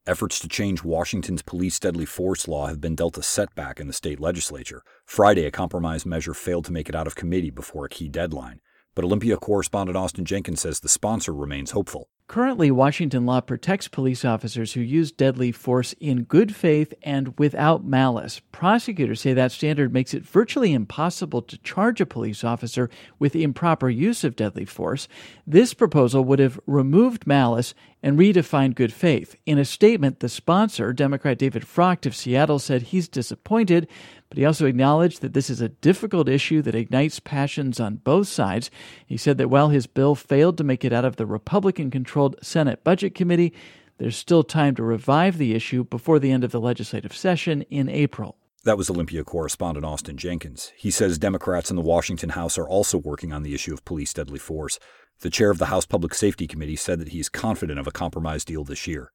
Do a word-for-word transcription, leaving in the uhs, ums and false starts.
Efforts to change Washington's police deadly force law have been dealt a setback in the state legislature. Friday, a compromise measure failed to make it out of committee before a key deadline. But Olympia correspondent Austin Jenkins says the sponsor remains hopeful. Currently, Washington law protects police officers who use deadly force in good faith and without malice. Prosecutors say that standard makes it virtually impossible to charge a police officer with improper use of deadly force. This proposal would have removed malice and redefined good faith. In a statement, the sponsor, Democrat David Frocht of Seattle, said he's disappointed, but he also acknowledged that this is a difficult issue that ignites passions on both sides. He said that while his bill failed to make it out of the Republican-controlled Senate Budget Committee, there's still time to revive the issue before the end of the legislative session in April. That was Olympia correspondent Austin Jenkins. He says Democrats in the Washington House are also working on the issue of police deadly force. The chair of the House Public Safety Committee said that he's confident of a compromise deal this year.